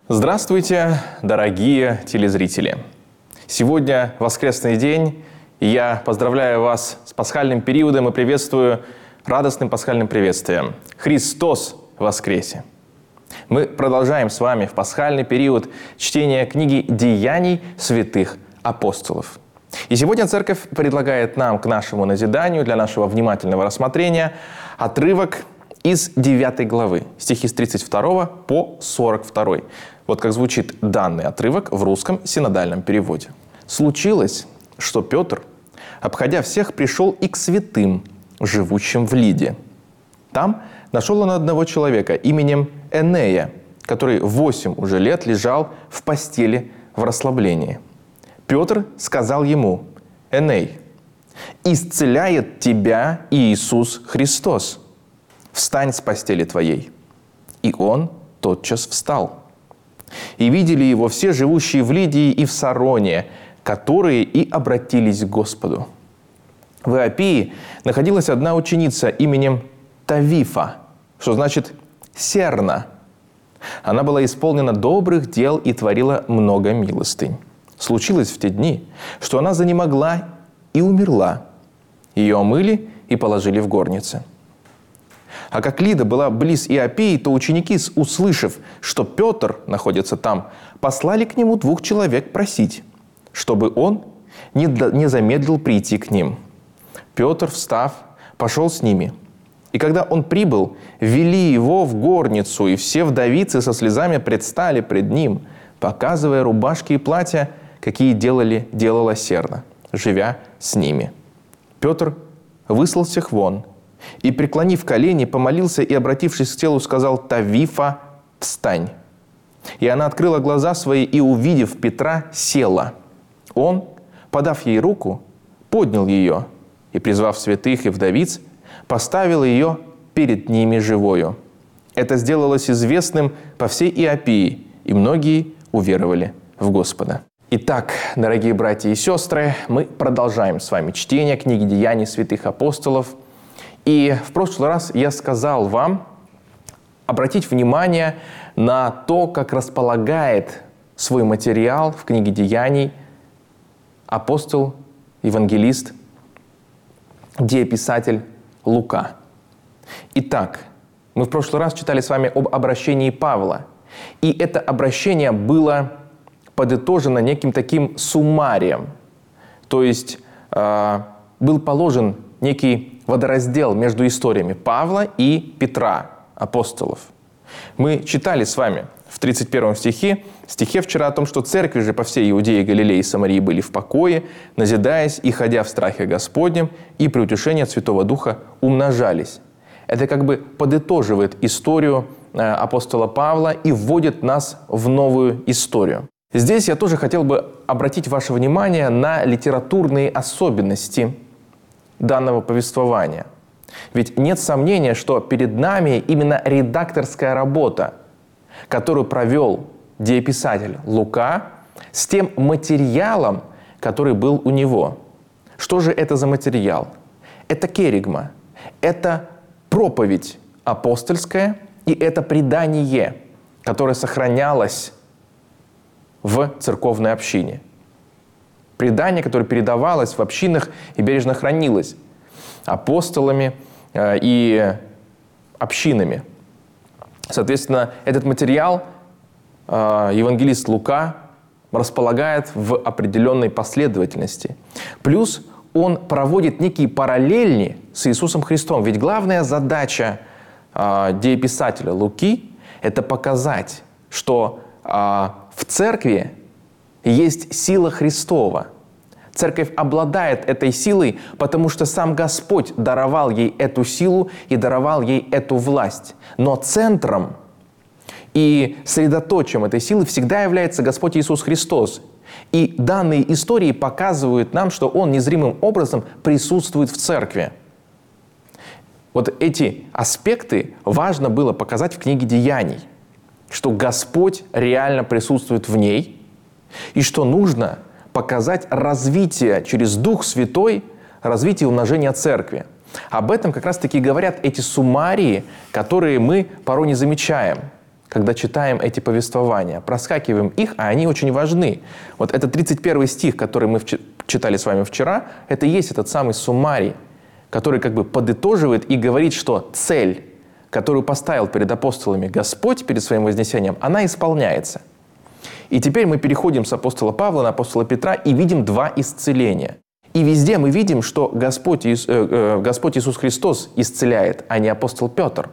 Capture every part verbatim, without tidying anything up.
Здравствуйте, дорогие телезрители! Сегодня воскресный день, и я поздравляю вас с пасхальным периодом и приветствую радостным пасхальным приветствием. Христос воскресе! Мы продолжаем с вами в пасхальный период чтения книги «Деяний святых апостолов». И сегодня Церковь предлагает нам к нашему назиданию, для нашего внимательного рассмотрения, отрывок из девятой главы, стихи с тридцать второго по сорок второй. Вот как звучит данный отрывок в русском синодальном переводе. «Случилось, что Петр, обходя всех, пришел и к святым, живущим в Лиде. Там нашел он одного человека именем Энея, который восемь уже лет лежал в постели в расслаблении. Петр сказал ему: „Эней, исцеляет тебя Иисус Христос. Встань с постели твоей“. И он тотчас встал. И видели его все живущие в Лидии и в Сароне, которые и обратились к Господу. В Иопии находилась одна ученица именем Тавифа, что значит «серна». Она была исполнена добрых дел и творила много милостынь. Случилось в те дни, что она занемогла и умерла. Ее омыли и положили в горнице. А как Лида была близ Иопии, то ученики, услышав, что Петр находится там, послали к нему двух человек просить, чтобы он не, не замедлил прийти к ним. Петр, встав, пошел с ними. И когда он прибыл, ввели его в горницу, и все вдовицы со слезами предстали пред ним, показывая рубашки и платья, какие делали, делала серна, живя с ними. Петр выслал всех вон, и, преклонив колени, помолился и, обратившись к телу, сказал: «Тавифа, встань!» И она открыла глаза свои и, увидев Петра, села. Он, подав ей руку, поднял ее и, призвав святых и вдовиц, поставил ее перед ними живою. Это сделалось известным по всей Иопии, и многие уверовали в Господа. Итак, дорогие братья и сестры, мы продолжаем с вами чтение книги «Деяний святых апостолов». И в прошлый раз я сказал вам обратить внимание на то, как располагает свой материал в книге «Деяний» апостол, евангелист, дееписатель Лука. Итак, мы в прошлый раз читали с вами об обращении Павла. И это обращение было подытожено неким таким суммарием. То есть э, был положен некий водораздел между историями Павла и Петра, апостолов. Мы читали с вами в тридцать первом стихе, стихе вчера о том, что церкви же по всей Иудее, Галилее и Самарии были в покое, назидаясь и ходя в страхе Господнем, и при утешении от Святого Духа умножались. Это как бы подытоживает историю апостола Павла и вводит нас в новую историю. Здесь я тоже хотел бы обратить ваше внимание на литературные особенности данного повествования. Ведь нет сомнения, что перед нами именно редакторская работа, которую провел дееписатель Лука с тем материалом, который был у него. Что же это за материал? Это керигма, это проповедь апостольская, и это предание, которое сохранялось в церковной общине. Предание, которое передавалось в общинах и бережно хранилось апостолами э, и общинами. Соответственно, этот материал э, евангелист Лука располагает в определенной последовательности. Плюс он проводит некие параллели с Иисусом Христом. Ведь главная задача э, дееписателя Луки – это показать, что э, в церкви есть сила Христова. Церковь обладает этой силой, потому что сам Господь даровал ей эту силу и даровал ей эту власть. Но центром и средоточием этой силы всегда является Господь Иисус Христос. И данные истории показывают нам, что Он незримым образом присутствует в церкви. Вот эти аспекты важно было показать в книге «Деяний», что Господь реально присутствует в ней, и что нужно показать развитие через Дух Святой, развитие и умножение церкви. Об этом как раз-таки говорят эти суммарии, которые мы порой не замечаем. когда читаем эти повествования. Проскакиваем их, а они очень важны. Вот этот тридцать первый стих, который мы читали с вами вчера, это и есть этот самый суммарий, который как бы подытоживает и говорит, что цель, которую поставил перед апостолами Господь перед своим вознесением, она исполняется. И теперь мы переходим с апостола Павла на апостола Петра и видим два исцеления. И везде мы видим, что Господь, Иис, э, Господь Иисус Христос исцеляет, а не апостол Петр.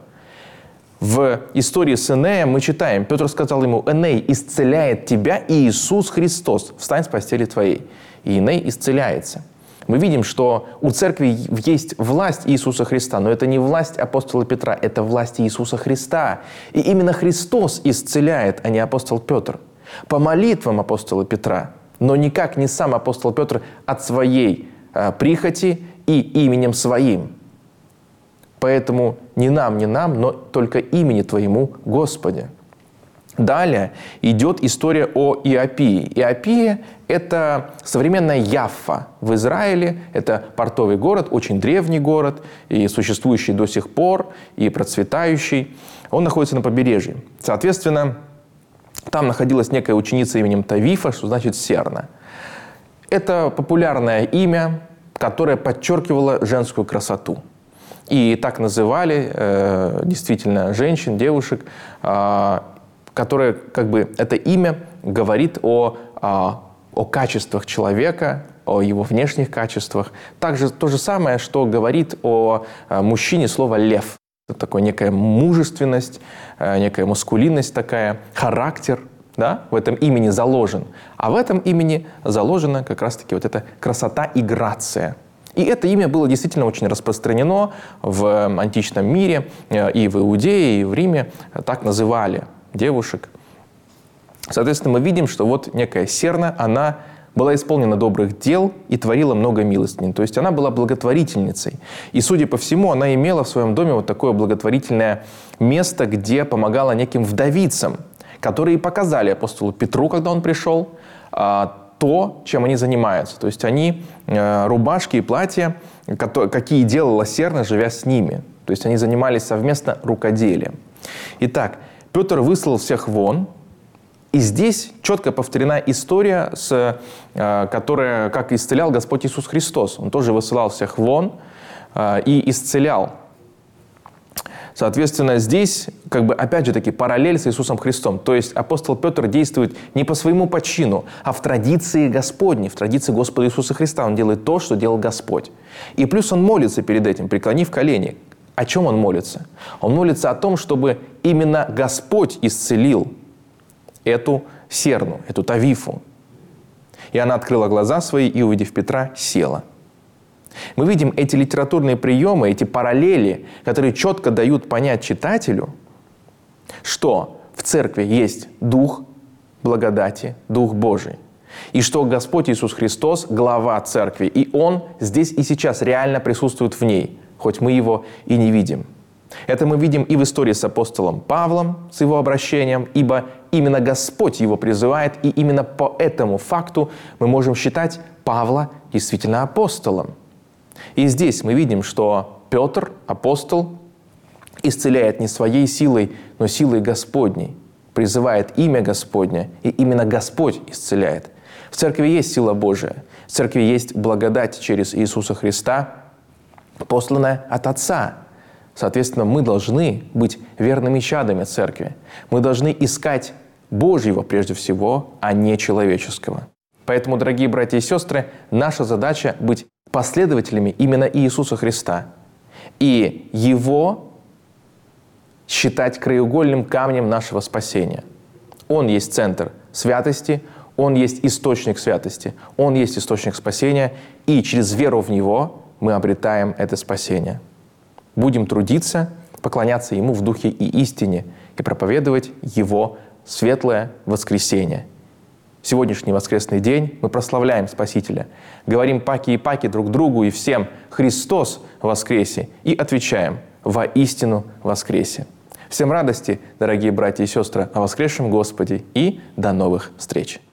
В истории с Энеем мы читаем, Петр сказал ему: «Эней, исцеляет тебя Иисус Христос, встань с постели твоей». И Эней исцеляется. Мы видим, что у церкви есть власть Иисуса Христа, но это не власть апостола Петра, это власть Иисуса Христа. И именно Христос исцеляет, а не апостол Петр. По молитвам апостола Петра, но никак не сам апостол Петр от своей э, прихоти и именем своим. Поэтому не нам, не нам, но только имени Твоему, Господи. Далее идет история о Иопии. Иопия – это современная Яффа в Израиле. Это портовый город, очень древний город, и существующий до сих пор, и процветающий. Он находится на побережье. Соответственно, там находилась некая ученица именем Тавифа, что значит «серна». Это популярное имя, которое подчеркивало женскую красоту. И так называли э, действительно женщин, девушек, э, которые, как бы, это имя говорит о, о, о качествах человека, о его внешних качествах. Также то же самое, что говорит о мужчине слово «лев». Это такая некая мужественность, некая маскулинность такая, характер, да, в этом имени заложен. А в этом имени заложена как раз-таки вот эта красота и грация. И это имя было действительно очень распространено в античном мире, и в Иудее, и в Риме так называли девушек. Соответственно, мы видим, что вот некая серна, она была исполнена добрых дел и творила много милостынь. То есть она была благотворительницей. И, судя по всему, она имела в своем доме вот такое благотворительное место, где помогала неким вдовицам, которые показали апостолу Петру, когда он пришел, то, чем они занимаются. То есть они рубашки и платья, какие делала серна, живя с ними. То есть они занимались совместно рукоделием. Итак, Петр выслал всех вон. И здесь четко повторена история, с, которая, как исцелял Господь Иисус Христос. Он тоже высылал всех вон и исцелял. Соответственно, здесь, как бы, опять же таки, параллель с Иисусом Христом. То есть апостол Петр действует не по своему почину, а в традиции Господней, в традиции Господа Иисуса Христа. Он делает то, что делал Господь. И плюс он молится перед этим, преклонив колени. О чем он молится? Он молится о том, чтобы именно Господь исцелил эту серну, эту Тавифу. И она открыла глаза свои и, увидев Петра, села. Мы видим эти литературные приемы, эти параллели, которые четко дают понять читателю, что в церкви есть Дух благодати, Дух Божий. И что Господь Иисус Христос – глава церкви, и Он здесь и сейчас реально присутствует в ней, хоть мы Его и не видим. Это мы видим и в истории с апостолом Павлом, с его обращением, ибо именно Господь его призывает, и именно по этому факту мы можем считать Павла действительно апостолом. И здесь мы видим, что Петр, апостол, исцеляет не своей силой, но силой Господней, призывает имя Господне, и именно Господь исцеляет. В церкви есть сила Божия, в церкви есть благодать через Иисуса Христа, посланная от Отца. Соответственно, мы должны быть верными чадами церкви. Мы должны искать Божьего прежде всего, а не человеческого. Поэтому, дорогие братья и сестры, наша задача быть последователями именно Иисуса Христа. И Его считать краеугольным камнем нашего спасения. Он есть центр святости, Он есть источник святости, Он есть источник спасения, и через веру в Него мы обретаем это спасение. Будем трудиться, поклоняться Ему в духе и истине и проповедовать Его светлое воскресение. Сегодняшний воскресный день мы прославляем Спасителя, говорим паки и паки друг другу и всем «Христос воскресе!» и отвечаем «Воистину воскресе!». Всем радости, дорогие братья и сестры, о воскресшем Господе и до новых встреч!